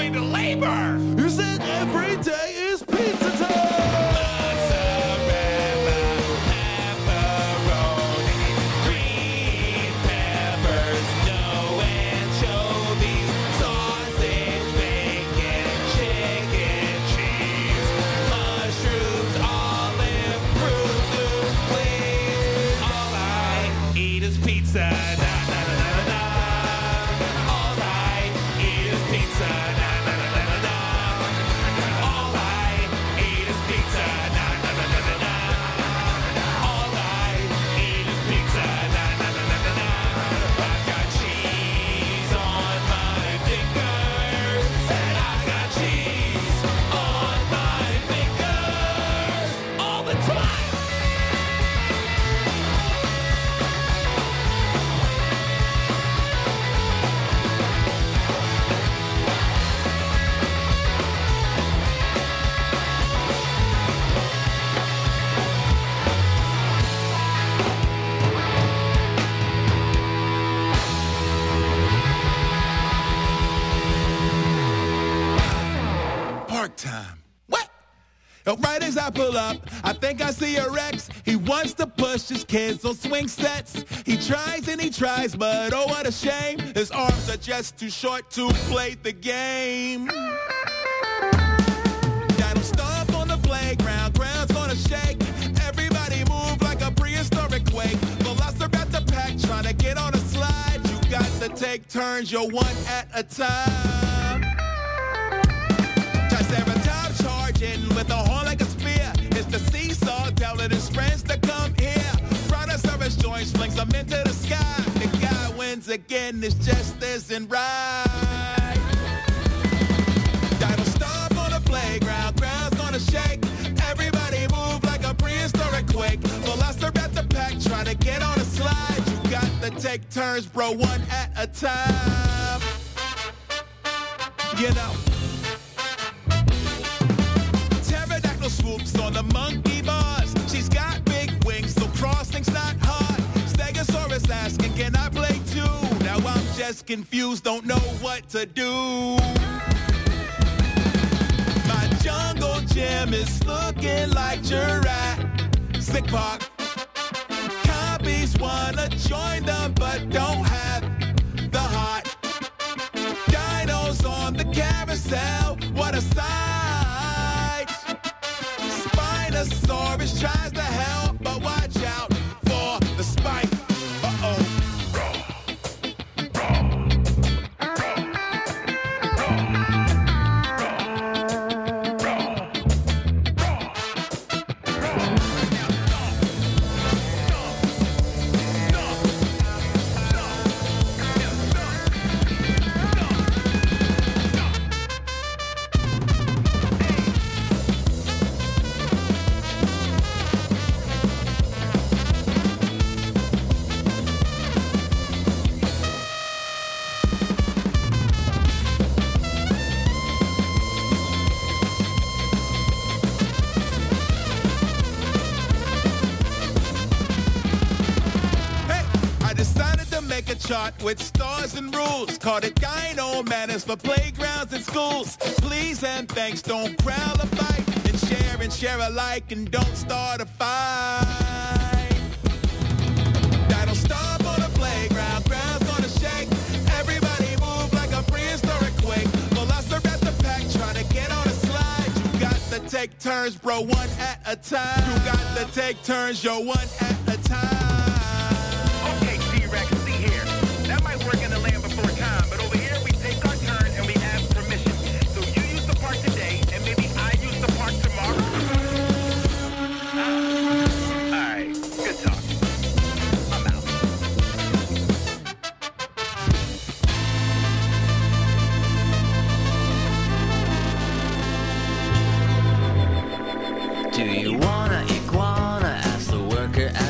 going to labor. You said every day is pizza time. Time. What? Right as I pull up, I think I see a Rex. He wants to push his kids on swing sets. He tries and he tries, but oh, what a shame. His arms are just too short to play the game. That'll stomp on the playground, ground's gonna shake. Everybody move like a prehistoric quake. Velociraptor pack trying to get on a slide. You got to take turns, you're one at a time. Triceratops charging with a horn like a spear. It's the seesaw telling his friends to come here. Brontosaurus joins, flings them into the sky. The guy wins again, this just isn't right. Dino stomp on the playground, ground's gonna shake. Everybody move like a prehistoric quake. Velociraptor pack trying to get on a slide. You got to take turns, bro, one at a time. You know. Swoops on the monkey bars. She's got big wings, so crossing's not hard. Stegosaurus asking, can I play too? Now I'm just confused, don't know what to do. My jungle gym is looking like Jurassic Park. Copies wanna join them, but don't have the heart. Dinos on the carousel, what a sight. Spinosaurus tries to help, but watch out for the spike. Uh-oh. Chart with stars and rules. Called it Dino Manners for playgrounds and schools. Please and thanks, don't crowd a fight. And share alike and don't start a fight. Dino stomp on the playground, ground's gonna shake. Everybody move like a prehistoric quake. Velociraptor pack trying to get on a slide. You got to take turns, bro, one at a time. You got to take turns, yo, one at a time. Work in the land before time, but over here we take our turn and we ask permission. So you use the park today, and maybe I use the park tomorrow. All right, good talk. I'm out. Do you want an iguana? Ask the worker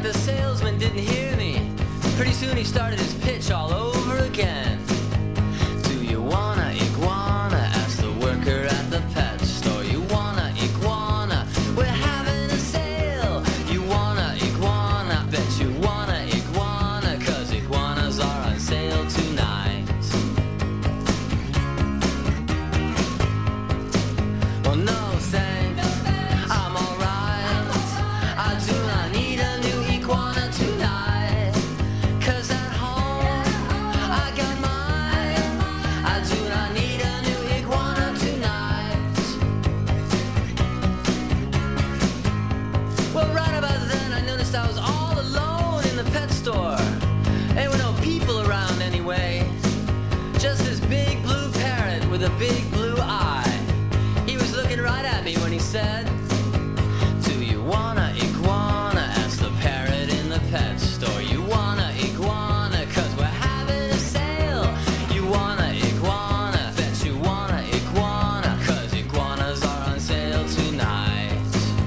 the salesman didn't hear me. Pretty soon he started his pitch all over again. Do you want a iguana? Asked the worker at the pet store. You want a iguana? We're having a sale. You want a iguana? Bet you want a iguana, 'cause iguanas are on sale tonight. Well, no thanks, I'm alright. I do not need a new iguana tonight, 'cause at home I got mine. I do not need a new iguana tonight. Well, right about then I noticed I was all alone in the pet store. There were no people around anyway. Just this big blue parrot with a big blue eye. He was looking right at me when he said, do you want a iguana? Asked the parrot in the pet store. You want a iguana? 'Cause we're having a sale. You want a iguana? Bet you want a iguana, 'cause iguanas are on sale tonight.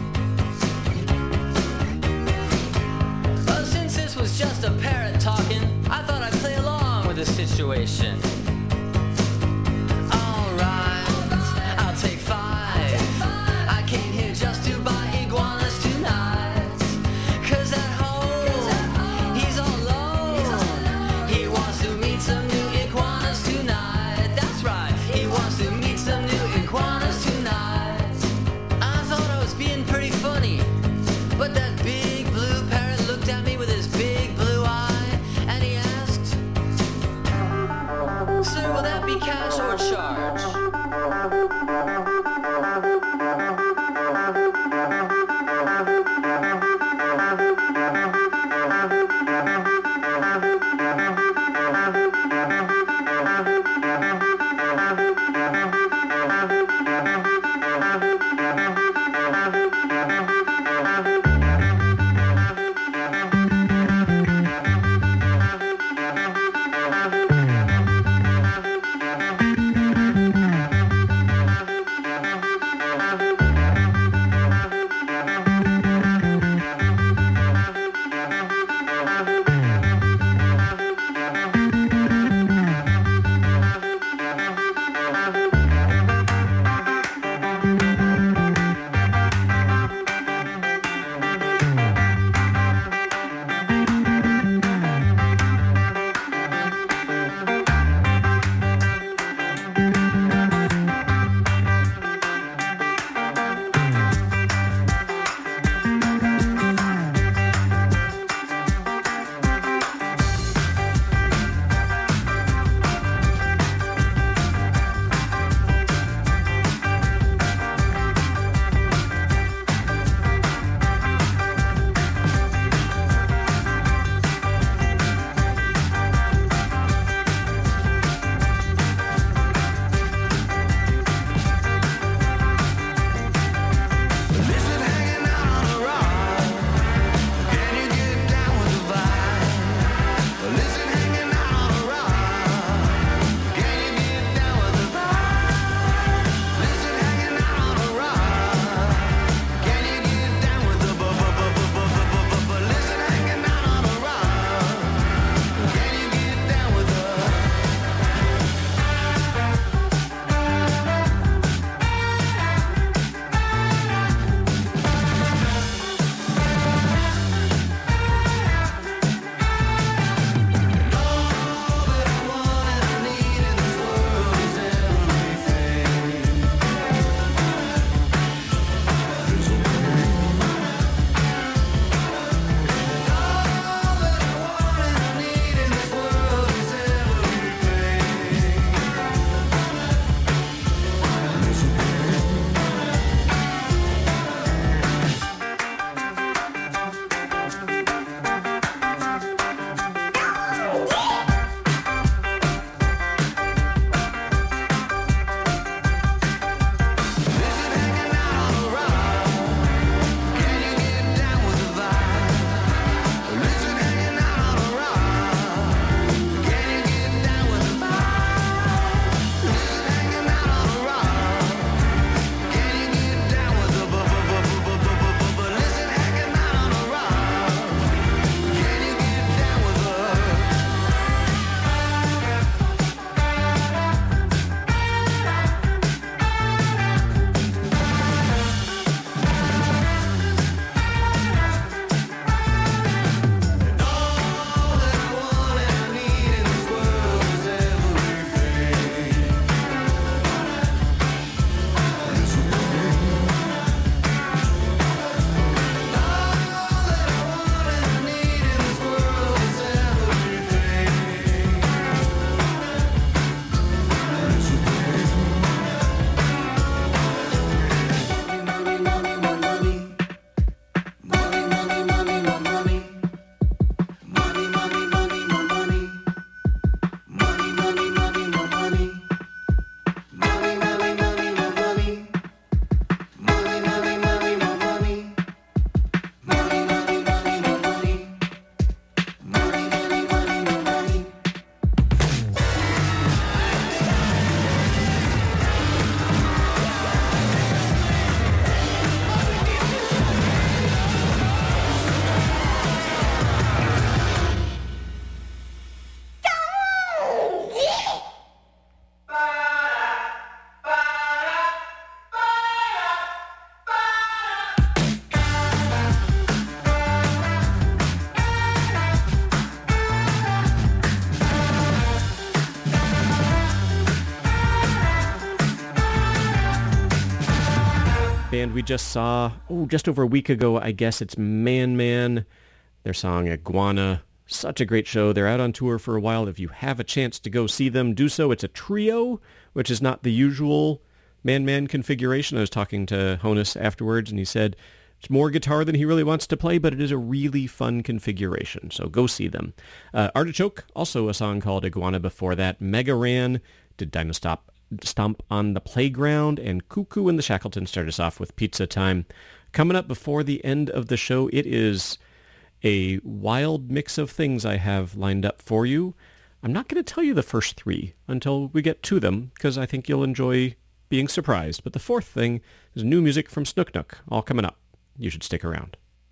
Well, since this was just a parrot talking, I thought I'd play along with the situation. Alright, I'll take 5. I came here just to buy iguanas tonight, 'cause at home he's all alone. He wants to meet some new iguanas tonight. That's right, he wants to meet some new iguanas tonight. I thought I was being pretty funny, but that big blue parrot looked at me with his big blue eye, and he asked, band we just saw, just over a week ago, I guess it's Man Man. Their song Iguana. Such a great show. They're out on tour for a while. If you have a chance to go see them, do so. It's a trio, which is not the usual Man Man configuration. I was talking to Honus afterwards, and he said it's more guitar than he really wants to play, but it is a really fun configuration. So go see them. Artichoke, also a song called Iguana before that. Mega Ran did Stomp on the Playground, and Cuckoo and the Shackletons start us off with Pizza Time. Coming up before the end of the show, it is a wild mix of things I have lined up for you. I'm not going to tell you the first three until we get to them, because I think you'll enjoy being surprised. But the fourth thing is new music from Snook Nook, all coming up. You should stick around.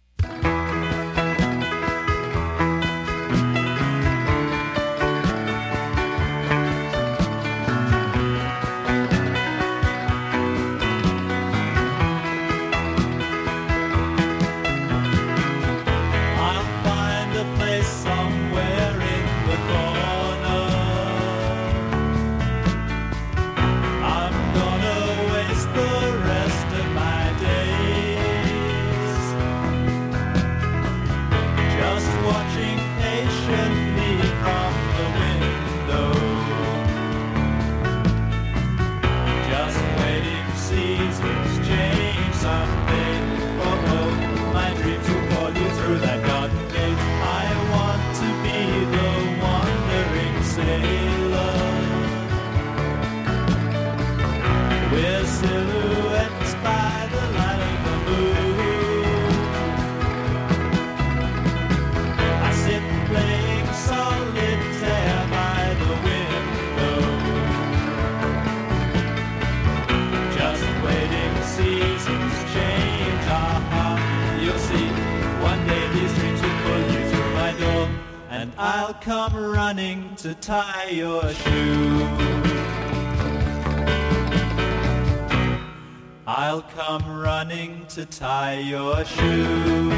I'll come running to tie your shoe. I'll come running to tie your shoe.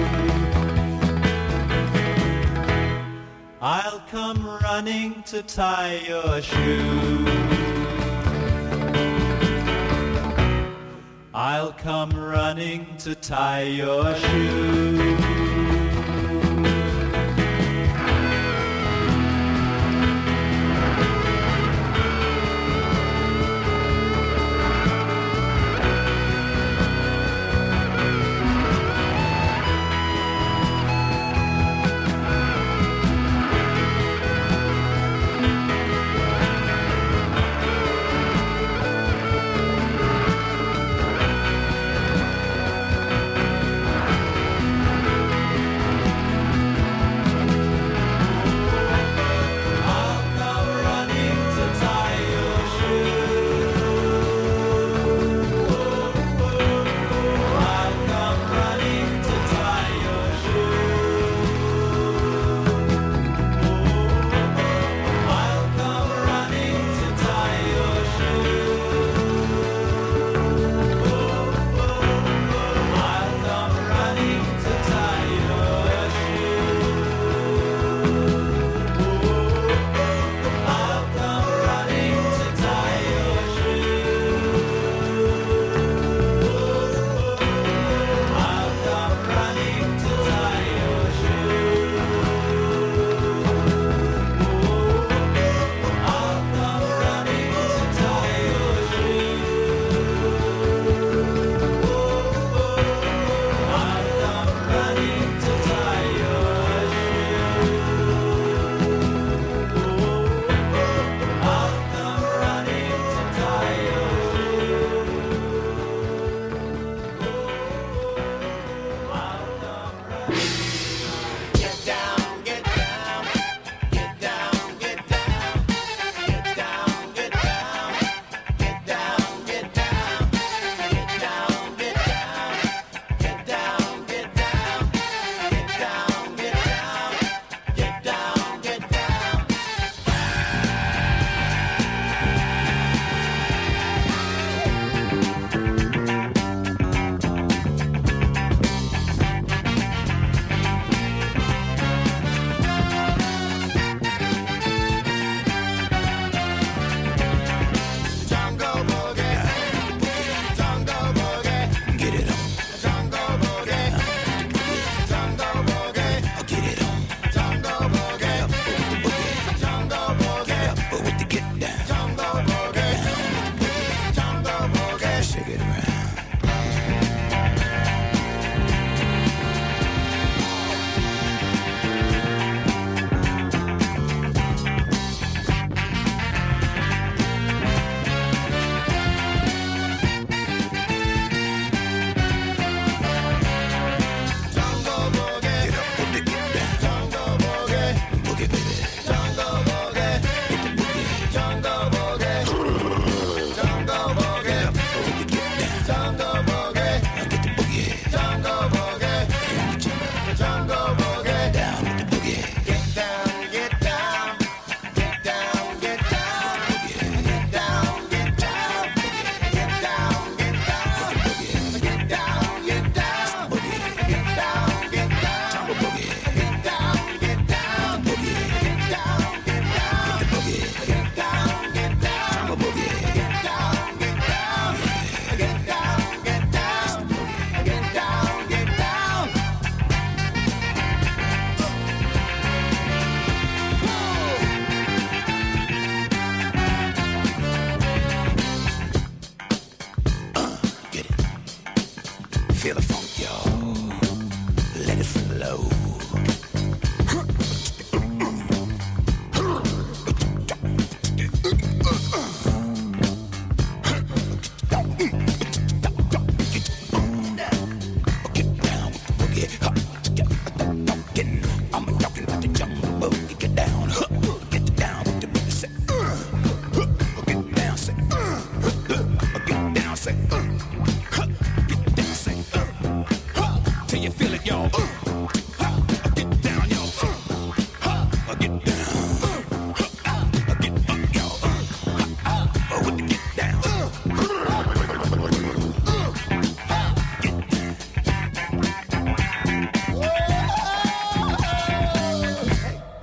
I'll come running to tie your shoe. I'll come running to tie your shoe.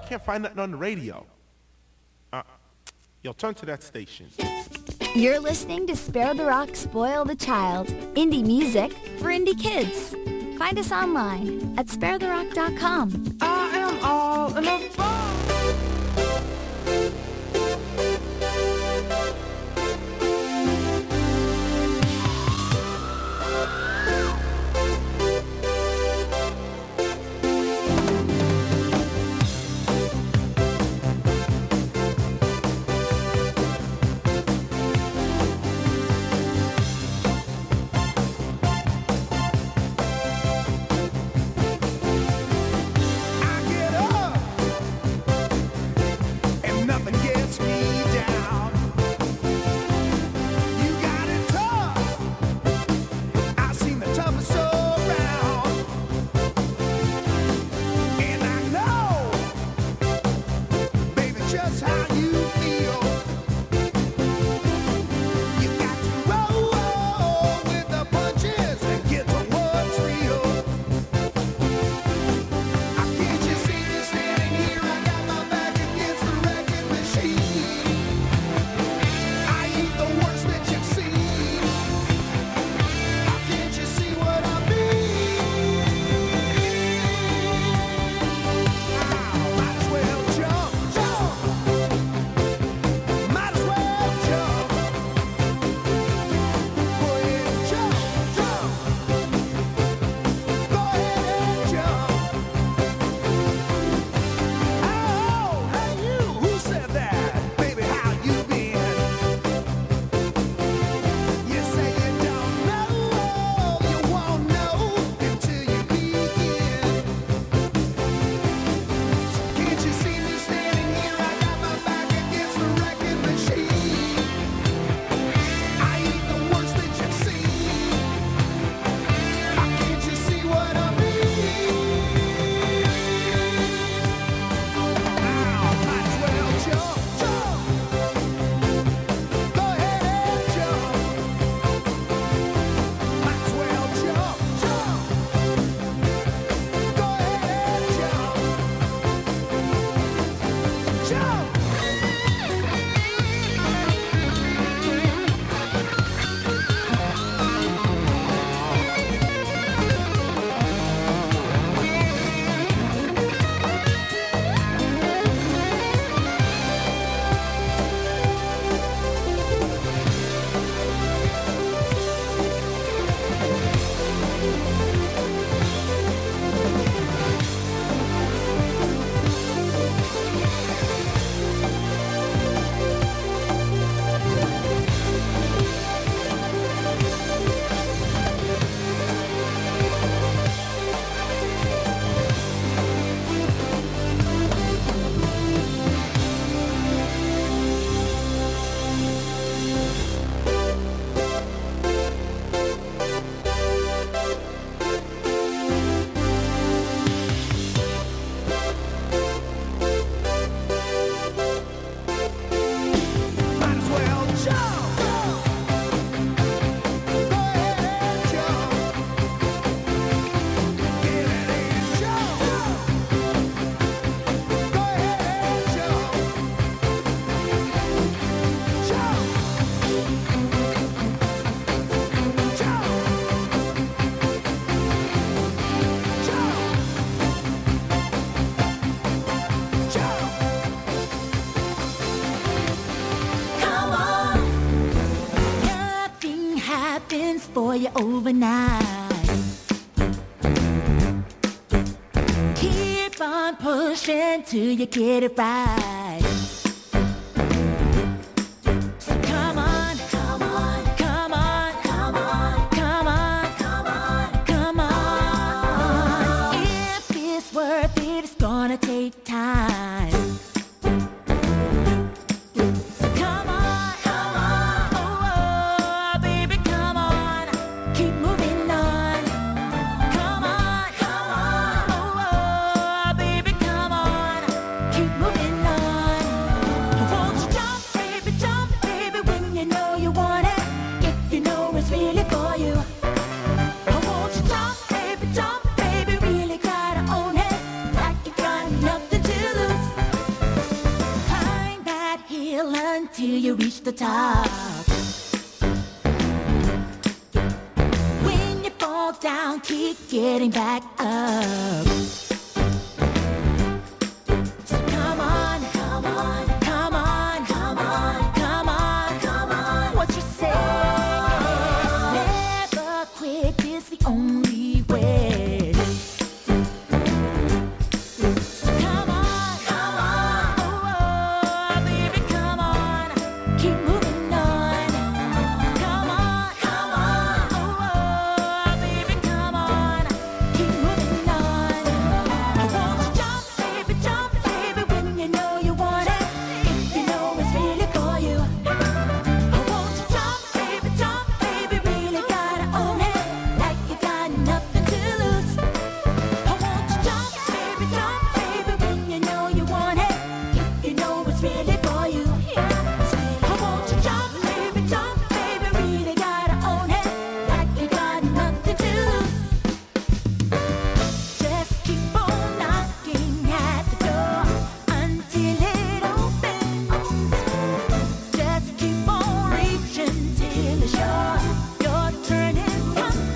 can't find nothing on the radio. Yo, turn to that station. You're listening to Spare the Rock, Spoil the Child. Indie music for indie kids. Find us online at sparetherock.com. I am all in a ball. for you overnight. Keep on pushing till you get it right. So come on, come on, come on, come on, come on, come on, come on. If it's worth it, it's gonna take time. Nothing to lose. till you reach the top. When you fall down, keep getting back up. So come on, come on, come on, come on, come on, come on. What you say? Never quit is the only way. So come on, come on, oh, baby, come on, keep moving on. Come on, oh, baby, come on, keep moving on. Won't you jump, baby, when you know you want it, if you know it's really for you. Won't you jump, baby, really gotta own it, like you got nothing to lose. Won't you jump, baby, when you know you want it, if you know it's really for you. Won't you jump, baby, really gotta own it, like you got nothing to lose. Just keep on knocking at the door until it opens. Just keep on reaching till it's yours. Your turn is coming.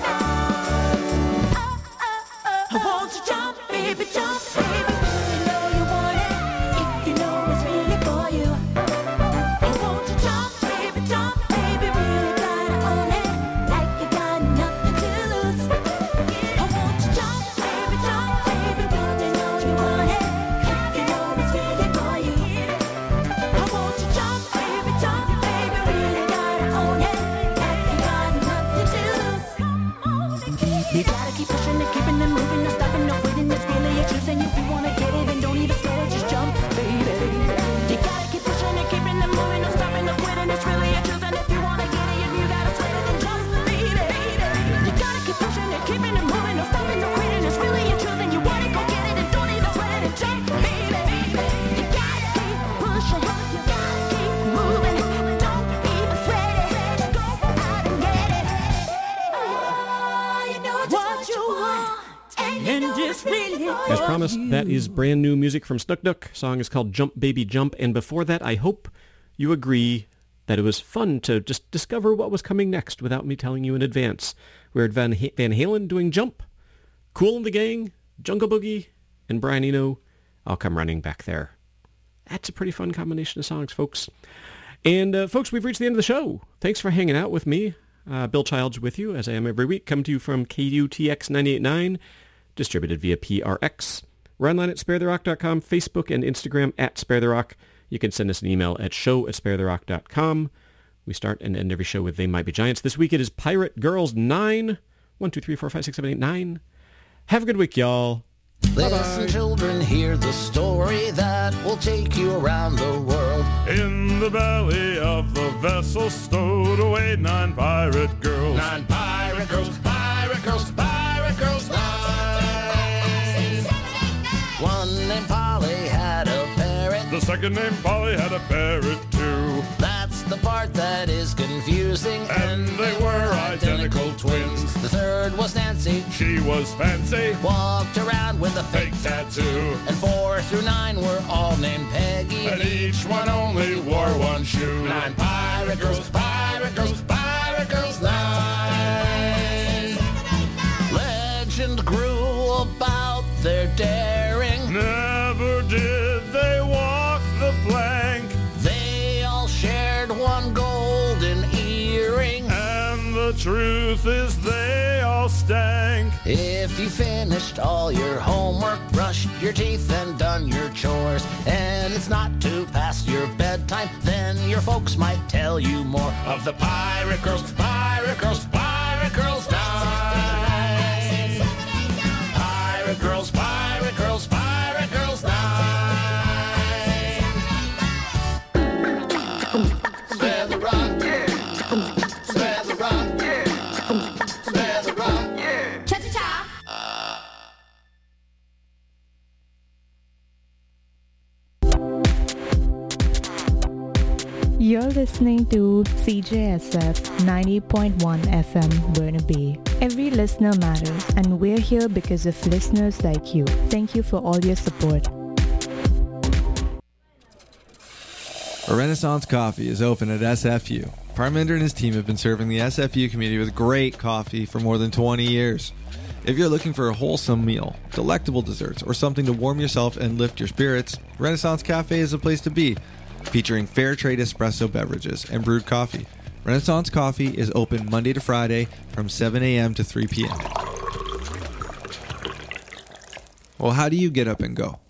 Won't you jump, baby, when you know you want it, if you know it's really for you. Won't you jump, baby, really gotta own it, like you got nothing to lose. Won't you jump, baby, when you know you want it, if you know it's really for you. Won't you jump, baby, really gotta own it, like you got nothing to lose. You gotta keep pushing and keeping it moving, no stopping, no quitting. It's really your choosing. If you wanna get it, then don't even sweat it, just jump, baby. You gotta keep pushing and keeping it moving, no stopping, no quitting. It's really your choosing. If you wanna get it, you gotta sweat it, then jump, baby. You gotta keep pushing and keeping it moving, no stopping, no quitting. It's really your choosing. You wanna go get it, and don't even sweat it, and jump, baby. You gotta keep pushing, you gotta keep moving, don't even sweat it, just go out and get it. You know just what you want, and just really. As promised, that is brand new music from Snook Nook. Song is called Jump Baby Jump. And before that, I hope you agree that it was fun to just discover what was coming next without me telling you in advance. We heard Van Halen doing Jump, Kool and the Gang, Jungle Boogie, and Brian Eno, I'll Come Running Back There. That's a pretty fun combination of songs, folks. And folks, we've reached the end of the show. Thanks for hanging out with me. Bill Childs with you, as I am every week. Come to you from KUTX 98.9, distributed via PRX. We're online at sparetherock.com, Facebook and Instagram at sparetherock. You can send us an email at show@sparetherock.com. We start and end every show with They Might Be Giants. This week it is Pirate Girls 9. 1, 2, 3, 4, 5, 6, 7, 8, 9. Have a good week, y'all. Listen, children, hear the story that will take you around the world. In the belly of the vessel stowed away 9 pirate girls. 9 pirate girls, pirate girls, pirate girls, 9. One named Polly had a parrot. The second named Polly had a parrot too. That's the part that is confusing. And they were identical twins. The third was Nancy. She was fancy. Walked around with a fake tattoo. And 4 through 9 were all named Peggy. And each one only wore one shoe. 9 pirate girls, pirate girls, pirate girls, 9. Legend grew about their daring. Never did they walk the plank. They all shared one golden earring. And the truth is they all stank. If you finished all your homework, brushed your teeth and done your chores, and it's not too past your bedtime, then your folks might tell you more of the pirate girls, pirate girls, pirate girls 9. Pirate girls, pirate girls, pirate girls 9. Spare the rock, spare the rock, spare the rock. Cha-cha-cha. You're listening to CJSF 90.1 FM Burnaby. Every listener matters, and we're here because of listeners like you. Thank you for all your support. Renaissance Coffee is open at SFU. Parminder and his team have been serving the SFU community with great coffee for more than 20 years. If you're looking for a wholesome meal, delectable desserts, or something to warm yourself and lift your spirits, Renaissance Cafe is a place to be, featuring fair trade espresso beverages and brewed coffee. Renaissance Coffee is open Monday to Friday from 7 a.m. to 3 p.m. Well, how do you get up and go?